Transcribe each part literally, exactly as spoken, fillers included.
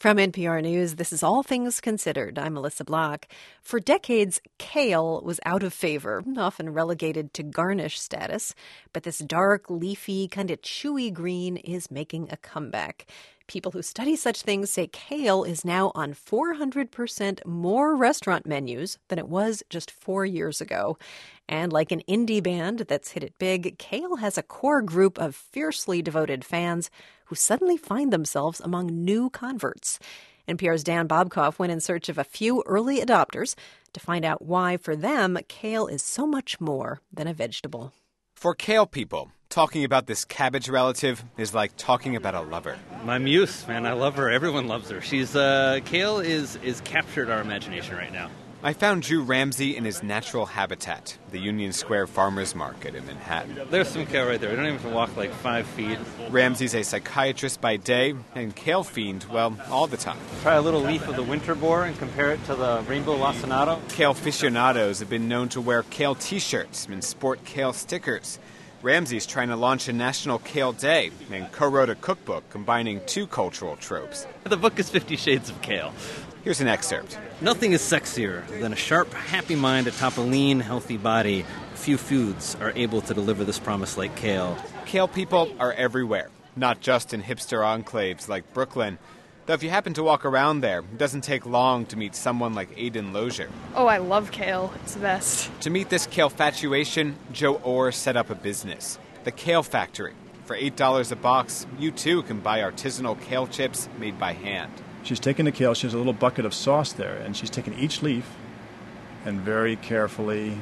From N P R News, this is All Things Considered. I'm Melissa Block. For decades, kale was out of favor, often relegated to garnish status. But this dark, leafy, kind of chewy green is making a comeback. People who study such things say kale is now on four hundred percent more restaurant menus than it was just four years ago. And like an indie band that's hit it big, kale has a core group of fiercely devoted fans who suddenly find themselves among new converts. N P R's Dan Bobkoff went in search of a few early adopters to find out why, for them, kale is so much more than a vegetable. For kale people, talking about this cabbage relative is like talking about a lover. My muse, man, I love her. Everyone loves her. She's, uh, kale is, is captured our imagination right now. I found Drew Ramsey in his natural habitat, the Union Square Farmers Market in Manhattan. There's some kale right there. We don't even have to walk like five feet. Ramsey's a psychiatrist by day and kale fiend, well, all the time. Try a little leaf of the winter boar and compare it to the rainbow lacinato. Kale aficionados have been known to wear kale t-shirts and sport kale stickers. Ramsey's trying to launch a National Kale Day and co-wrote a cookbook combining two cultural tropes. The book is Fifty Shades of Kale. Here's an excerpt. Nothing is sexier than a sharp, happy mind atop a lean, healthy body. Few foods are able to deliver this promise like kale. Kale people are everywhere, not just in hipster enclaves like Brooklyn. Though if you happen to walk around there, it doesn't take long to meet someone like Aidan Lozier. Oh, I love kale. It's the best. To meet this kale fatuation, Joe Orr set up a business, the Kale Factory. For eight dollars a box, you too can buy artisanal kale chips made by hand. She's taken the kale, she has a little bucket of sauce there, and she's taken each leaf and very carefully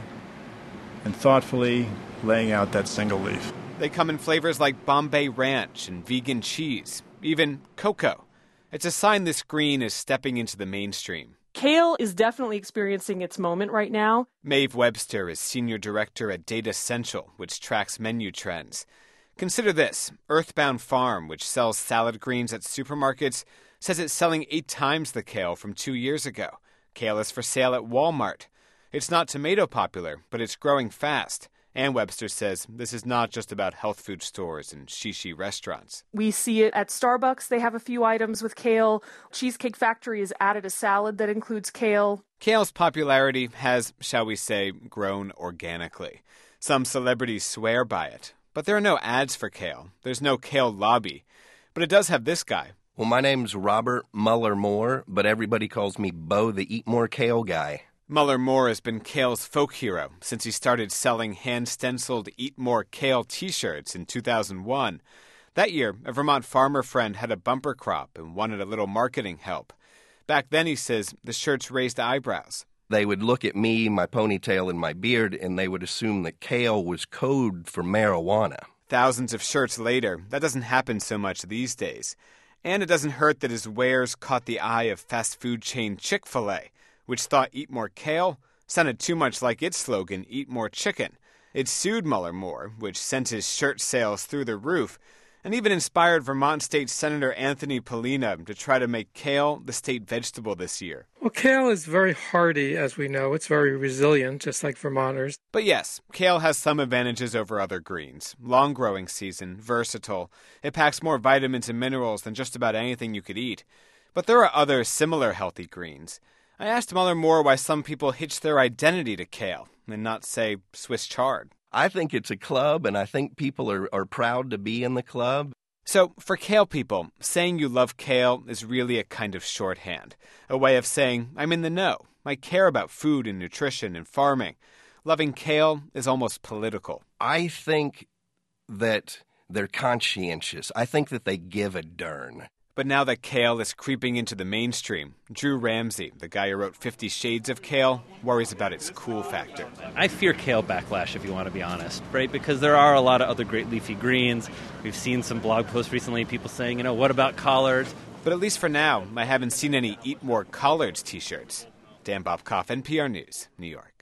and thoughtfully laying out that single leaf. They come in flavors like Bombay Ranch and vegan cheese, even cocoa. It's a sign this green is stepping into the mainstream. Kale is definitely experiencing its moment right now. Maeve Webster is senior director at Data Central, which tracks menu trends. Consider this. Earthbound Farm, which sells salad greens at supermarkets, says it's selling eight times the kale from two years ago. Kale is for sale at Walmart. It's not tomato popular, but it's growing fast. And Webster says this is not just about health food stores and shishi restaurants. We see it at Starbucks. They have a few items with kale. Cheesecake Factory has added a salad that includes kale. Kale's popularity has, shall we say, grown organically. Some celebrities swear by it. But there are no ads for kale. There's no kale lobby. But it does have this guy. Well, my name's Robert Muller Moore, but everybody calls me Bo the Eat More Kale guy. Muller Moore has been kale's folk hero since he started selling hand-stenciled Eat More Kale t-shirts in two thousand one. That year, a Vermont farmer friend had a bumper crop and wanted a little marketing help. Back then, he says, the shirts raised eyebrows. They would look at me, my ponytail, and my beard, and they would assume that kale was code for marijuana. Thousands of shirts later, that doesn't happen so much these days. And it doesn't hurt that his wares caught the eye of fast food chain Chick-fil-A, which thought Eat More Kale sounded too much like its slogan, Eat More Chicken. It sued Muller Moore, which sent his shirt sales through the roof, and even inspired Vermont State Senator Anthony Polina to try to make kale the state vegetable this year. Well, kale is very hardy, as we know. It's very resilient, just like Vermonters. But yes, kale has some advantages over other greens. Long growing season, versatile. It packs more vitamins and minerals than just about anything you could eat. But there are other similar healthy greens. I asked Muller Moore why some people hitch their identity to kale and not, say, Swiss chard. I think it's a club, and I think people are, are proud to be in the club. So, for kale people, saying you love kale is really a kind of shorthand, a way of saying, I'm in the know. I care about food and nutrition and farming. Loving kale is almost political. I think that they're conscientious. I think that they give a darn. But now that kale is creeping into the mainstream, Drew Ramsey, the guy who wrote Fifty Shades of Kale, worries about its cool factor. I fear kale backlash, if you want to be honest, right? Because there are a lot of other great leafy greens. We've seen some blog posts recently, people saying, you know, what about collards? But at least for now, I haven't seen any Eat More Collards t-shirts. Dan Bobkoff, N P R News, New York.